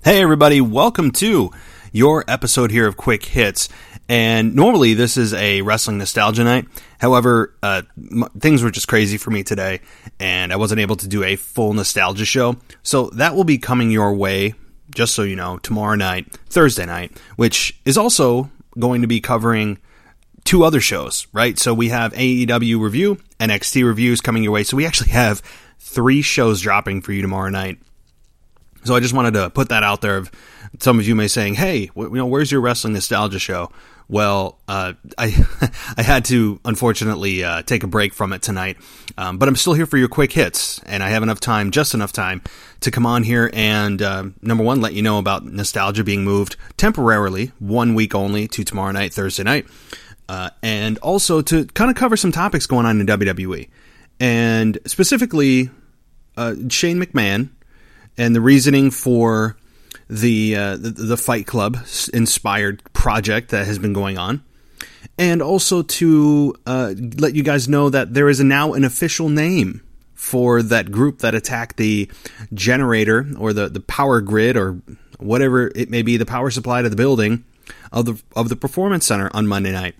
Hey everybody, welcome to your episode here of Quick Hits. And normally this is a wrestling nostalgia night. However, things were just crazy for me today, and I wasn't able to do a full nostalgia show. So that will be coming your way, just so you know, tomorrow night, Thursday night, which is also going to be covering two other shows, right? So we have AEW review, NXT reviews coming your way. So we actually have 3 shows dropping for you tomorrow night. So I just wanted to put that out there. Some of you may saying, "Hey, where's your wrestling nostalgia show?" Well, I had to unfortunately take a break from it tonight, but I'm still here for your quick hits, and I have just enough time to come on here and number one, let you know about nostalgia being moved temporarily, 1 week only, to tomorrow night, Thursday night, and also to kind of cover some topics going on in WWE, and specifically Shane McMahon. And the reasoning for the Fight Club inspired project that has been going on. And also to let you guys know that there is now an official name for that group that attacked the generator or the power grid or whatever it may be, the power supply to the building of the Performance Center on Monday night.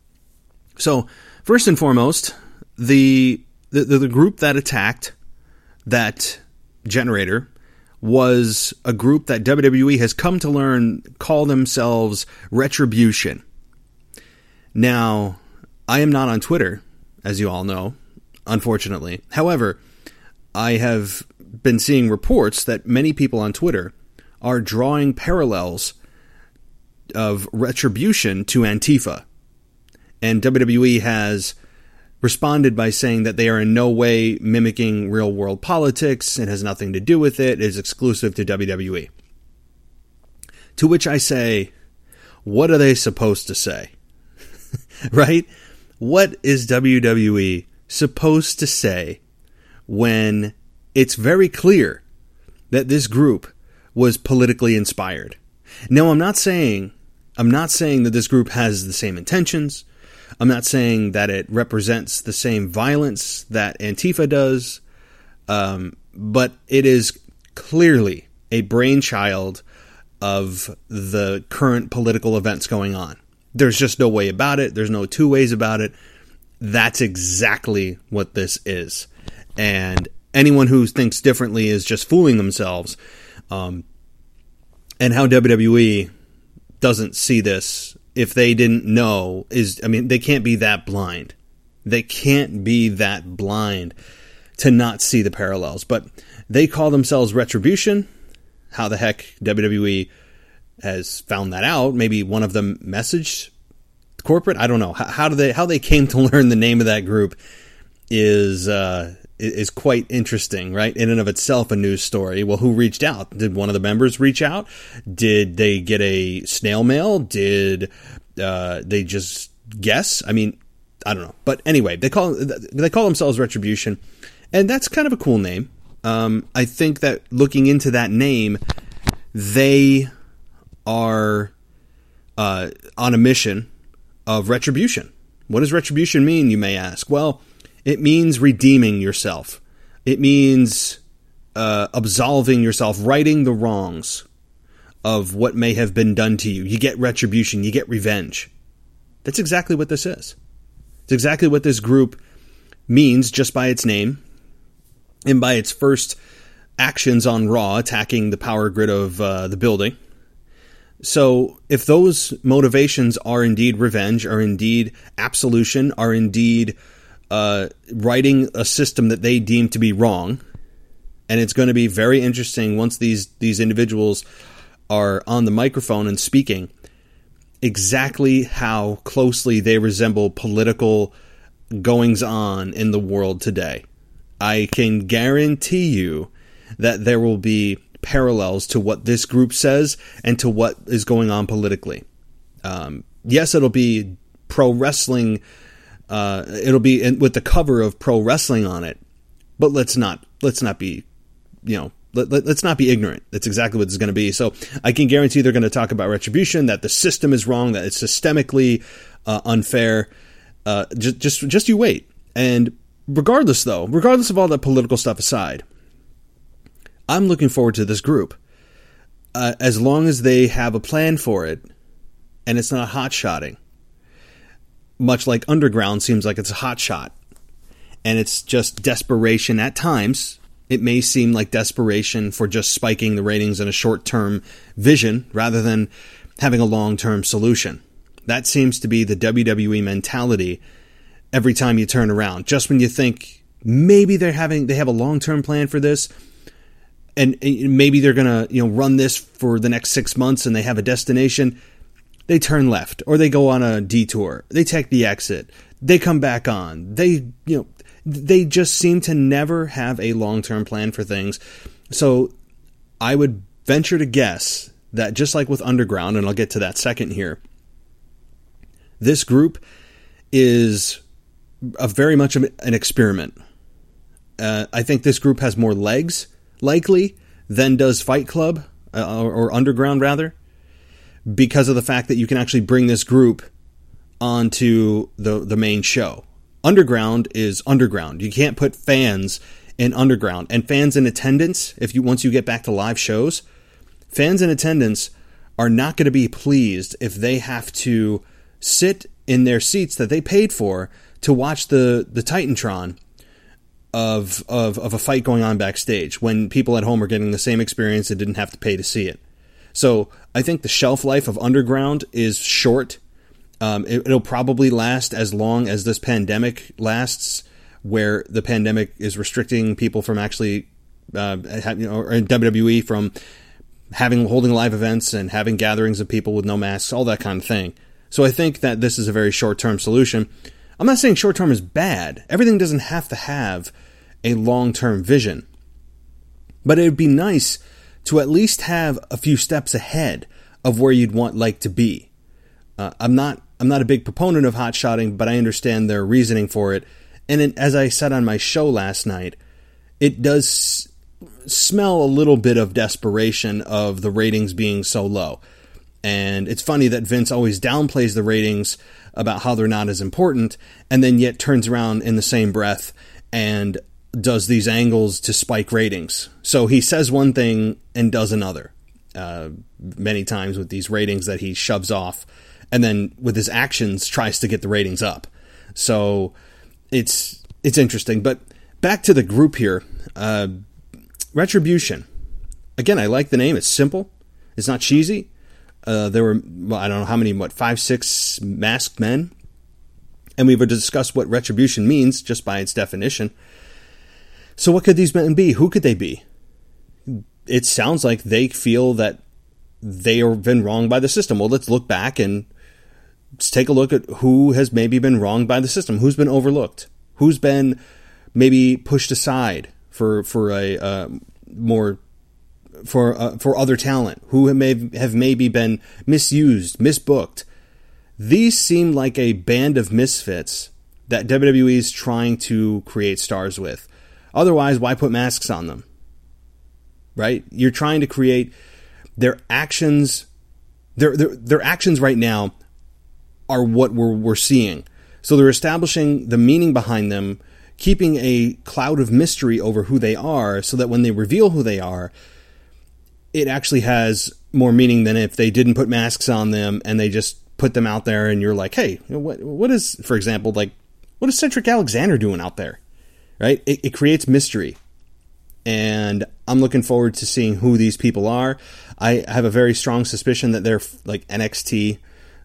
So first and foremost, the group that attacked that generator was a group that WWE has come to learn call themselves Retribution. Now, I am not on Twitter, as you all know, unfortunately. However, I have been seeing reports that many people on Twitter are drawing parallels of Retribution to Antifa. And WWE has responded by saying that they are in no way mimicking real-world politics. It has nothing to do with it. It is exclusive to WWE. To which I say, what are they supposed to say? Right? What is WWE supposed to say when it's very clear that this group was politically inspired? Now, I'm not saying that this group has the same intentions. I'm not saying that it represents the same violence that Antifa does, but it is clearly a brainchild of the current political events going on. There's just no way about it. There's no two ways about it. That's exactly what this is. And anyone who thinks differently is just fooling themselves. And how WWE doesn't see this, if they didn't know, they can't be that blind. They can't be that blind to not see the parallels. But they call themselves Retribution. How the heck WWE has found that out? Maybe one of them messaged corporate. I don't know. How they came to learn the name of that group is quite interesting, right? In and of itself, a news story. Well, who reached out? Did one of the members reach out? Did they get a snail mail? Did they just guess? I mean, I don't know. But anyway, they call themselves Retribution, and that's kind of a cool name. I think that looking into that name, they are on a mission of retribution. What does retribution mean, you may ask? Well, it means redeeming yourself. It means absolving yourself, righting the wrongs of what may have been done to you. You get retribution. You get revenge. That's exactly what this is. It's exactly what this group means just by its name and by its first actions on Raw, attacking the power grid of the building. So if those motivations are indeed revenge, are indeed absolution, are indeed writing a system that they deem to be wrong, and it's going to be very interesting once these individuals are on the microphone and speaking, exactly how closely they resemble political goings-on in the world today. I can guarantee you that there will be parallels to what this group says and to what is going on politically. Yes, it'll be pro wrestling. It'll be with the cover of pro wrestling on it, but let's not be, let's not be ignorant. That's exactly what it's going to be. So I can guarantee they're going to talk about retribution, that the system is wrong, that it's systemically unfair. Just you wait. And regardless of all that political stuff aside, I'm looking forward to this group. as long as they have a plan for it, and it's not hot-shotting, much like Underground seems like it's a hot shot, and it's just desperation at times. It may seem like desperation for just spiking the ratings in a short-term vision rather than having a long-term solution. That seems to be the WWE mentality every time you turn around. Just when you think maybe they have a long-term plan for this, and maybe they're going to run this for the next 6 months and they have a destination, they turn left or they go on a detour. They take the exit. They come back on. They just seem to never have a long-term plan for things. So I would venture to guess that just like with Underground, and I'll get to that second here, this group is very much of an experiment. I think this group has more legs, likely, than does Fight Club, or Underground, rather, because of the fact that you can actually bring this group onto the main show. Underground is Underground. You can't put fans in Underground. And fans in attendance, once you get back to live shows, fans in attendance are not going to be pleased if they have to sit in their seats that they paid for to watch the Titantron of a fight going on backstage when people at home are getting the same experience and didn't have to pay to see it. So I think the shelf life of Underground is short. It'll probably last as long as this pandemic lasts, where the pandemic is restricting people from actually, or WWE from holding live events and having gatherings of people with no masks, all that kind of thing. So I think that this is a very short-term solution. I'm not saying short-term is bad. Everything doesn't have to have a long-term vision. But it would be nice to at least have a few steps ahead of where you'd want to be. I'm not a big proponent of hot-shotting, but I understand their reasoning for it. And as I said on my show last night, it does smell a little bit of desperation of the ratings being so low. And it's funny that Vince always downplays the ratings about how they're not as important, and then yet turns around in the same breath and does these angles to spike ratings. So he says one thing and does another many times with these ratings that he shoves off, and then with his actions tries to get the ratings up. So it's interesting. But back to the group here, Retribution. Again, I like the name. It's simple. It's not cheesy. There were, I don't know how many, 5, 6 masked men. And we've discussed what retribution means just by its definition. So what could these men be? Who could they be? It sounds like they feel that they have been wronged by the system. Well, let's look back and let's take a look at who has maybe been wronged by the system. Who's been overlooked? Who's been maybe pushed aside for other talent? Who have maybe been misused, misbooked? These seem like a band of misfits that WWE is trying to create stars with. Otherwise, why put masks on them? Right? You're trying to create their actions. Their actions right now are what we're seeing. So they're establishing the meaning behind them, keeping a cloud of mystery over who they are, so that when they reveal who they are, it actually has more meaning than if they didn't put masks on them and they just put them out there and you're like, hey, what is, for example, what is Cedric Alexander doing out there? Right? It creates mystery. And I'm looking forward to seeing who these people are. I have a very strong suspicion that they're like NXT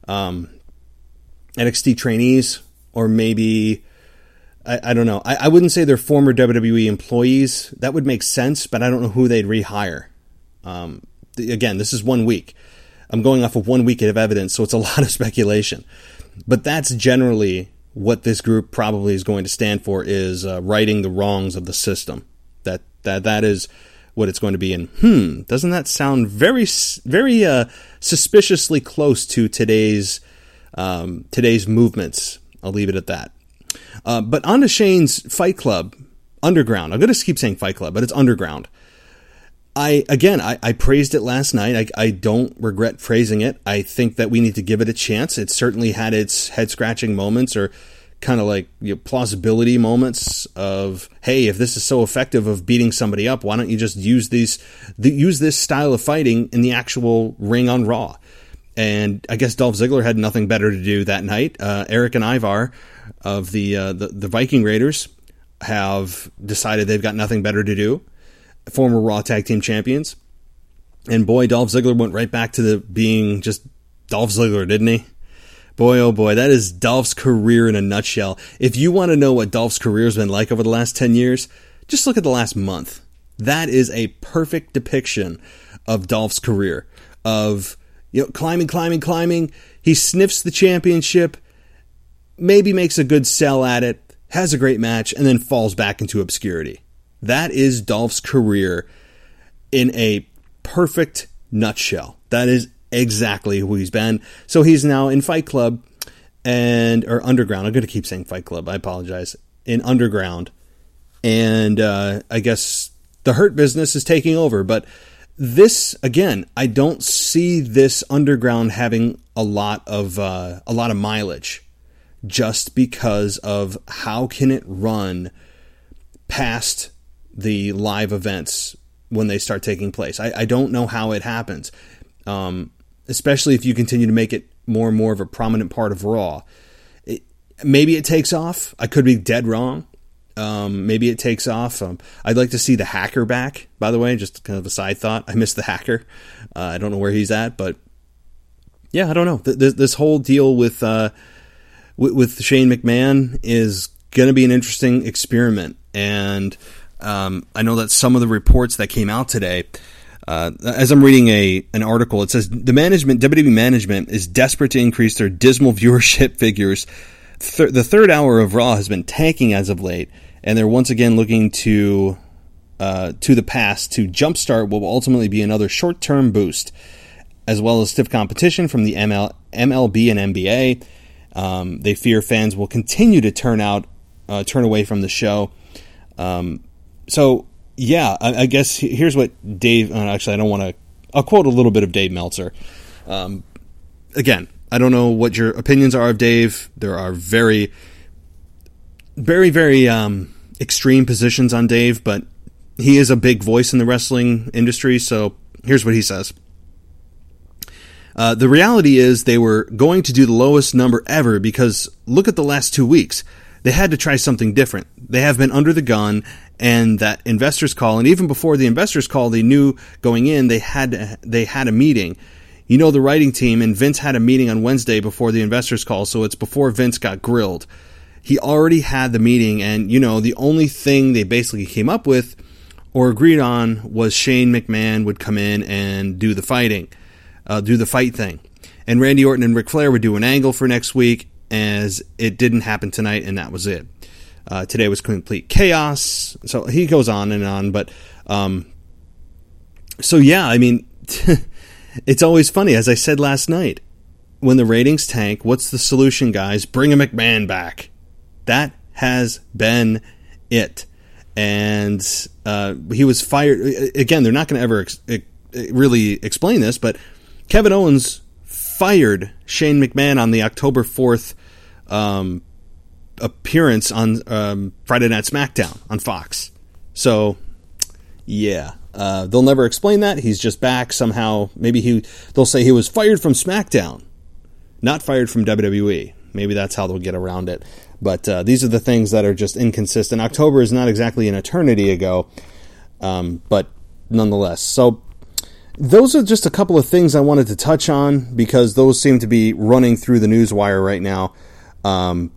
trainees, or maybe, I don't know. I wouldn't say they're former WWE employees. That would make sense, but I don't know who they'd rehire. Again, this is 1 week. I'm going off of 1 week of evidence, so it's a lot of speculation. But that's generally what this group probably is going to stand for, is righting the wrongs of the system. That is what it's going to be. And doesn't that sound very suspiciously close to today's movements? I'll leave it at that. But on to Shane's Fight Club, Underground. I'm going to keep saying Fight Club, but it's Underground. I praised it last night. I don't regret praising it. I think that we need to give it a chance. It certainly had its head-scratching moments or kind of like plausibility moments of, hey, if this is so effective of beating somebody up, why don't you just use this style of fighting in the actual ring on Raw? And I guess Dolph Ziggler had nothing better to do that night. Eric and Ivar of the Viking Raiders have decided they've got nothing better to do. Former Raw Tag Team Champions. And boy, Dolph Ziggler went right back to being just Dolph Ziggler, didn't he? Boy, oh boy, that is Dolph's career in a nutshell. If you want to know what Dolph's career has been like over the last 10 years, just look at the last month. That is a perfect depiction of Dolph's career. Of climbing. He sniffs the championship, maybe makes a good sell at it, has a great match, and then falls back into obscurity. That is Dolph's career in a perfect nutshell. That is exactly who he's been. So he's now in Fight Club or Underground. I'm going to keep saying Fight Club. I apologize. In Underground. And I guess the Hurt Business is taking over. But this, again, I don't see this Underground having a lot of mileage, just because of how can it run past the live events when they start taking place. I don't know how it happens, especially if you continue to make it more and more of a prominent part of Raw. Maybe it takes off. I could be dead wrong. Maybe it takes off. I'd like to see the Hacker back, by the way, just kind of a side thought. I miss the Hacker. I don't know where he's at, but yeah, I don't know. This whole deal with Shane McMahon is going to be an interesting experiment. And I know that some of the reports that came out today, as I'm reading an article, it says WWE management is desperate to increase their dismal viewership figures. The third hour of Raw has been tanking as of late, and they're once again looking to the past to jumpstart what will ultimately be another short-term boost, as well as stiff competition from the MLB and NBA. They fear fans will continue to turn away from the show. So, yeah, I guess here's what Dave... actually, I don't want to... I'll quote a little bit of Dave Meltzer. Again, I don't know what your opinions are of Dave. There are very, very, very extreme positions on Dave, but he is a big voice in the wrestling industry, so here's what he says. The reality is they were going to do the lowest number ever because look at the last 2 weeks. They had to try something different. They have been under the gun, and that investors call, and even before the investors call, they knew going in they had a meeting. You know, the writing team, and Vince had a meeting on Wednesday before the investors call, so it's before Vince got grilled. He already had the meeting, and, you know, the only thing they basically came up with or agreed on was Shane McMahon would come in and do the fight thing. And Randy Orton and Ric Flair would do an angle for next week, as it didn't happen tonight, and that was it. Today was complete chaos. So he goes on and on, but so yeah, I mean, it's always funny. As I said last night, when the ratings tank, what's the solution, guys? Bring a McMahon back. That has been it. And he was fired. Again, they're not going to ever really explain this, but Kevin Owens fired Shane McMahon on the October 4th appearance on Friday Night SmackDown on Fox. So, yeah. They'll never explain that. He's just back somehow. Maybe they'll say he was fired from SmackDown, not fired from WWE. Maybe that's how they'll get around it. But these are the things that are just inconsistent. October is not exactly an eternity ago, but nonetheless. So those are just a couple of things I wanted to touch on because those seem to be running through the news wire right now. And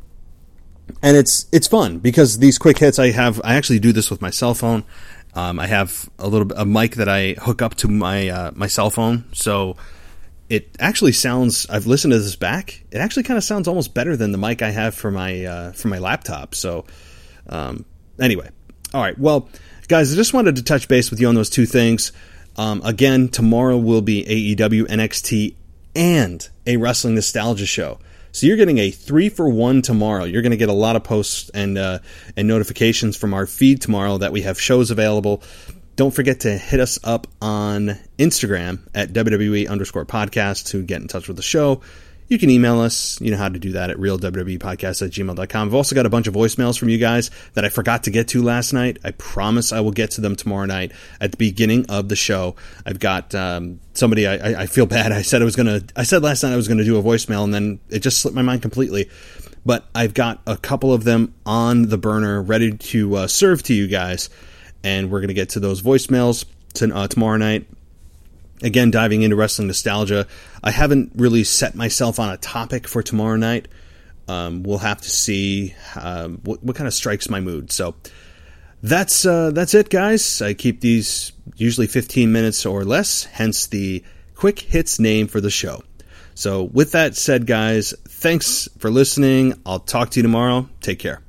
it's fun because these quick hits I actually do this with my cell phone. I have a mic that I hook up to my cell phone, so it actually sounds. I've listened to this back. It actually kind of sounds almost better than the mic I have for my laptop. So anyway, all right. Well, guys, I just wanted to touch base with you on those two things. Again, tomorrow will be AEW, NXT, and a Wrestling Nostalgia show. So you're getting a 3-for-1 tomorrow. You're going to get a lot of posts and notifications from our feed tomorrow that we have shows available. Don't forget to hit us up on Instagram at WWE_podcast to get in touch with the show. you can email us. You know how to do that at realwwepodcast@gmail.com. I've also got a bunch of voicemails from you guys that I forgot to get to last night. I promise I will get to them tomorrow night at the beginning of the show. I've got somebody, I feel bad. I said last night I was going to do a voicemail, and then it just slipped my mind completely. But I've got a couple of them on the burner ready to serve to you guys, and we're going to get to those voicemails tomorrow night. Again, diving into wrestling nostalgia. I haven't really set myself on a topic for tomorrow night. We'll have to see what kind of strikes my mood. So that's it, guys. I keep these usually 15 minutes or less, hence the Quick Hits name for the show. So with that said, guys, thanks for listening. I'll talk to you tomorrow. Take care.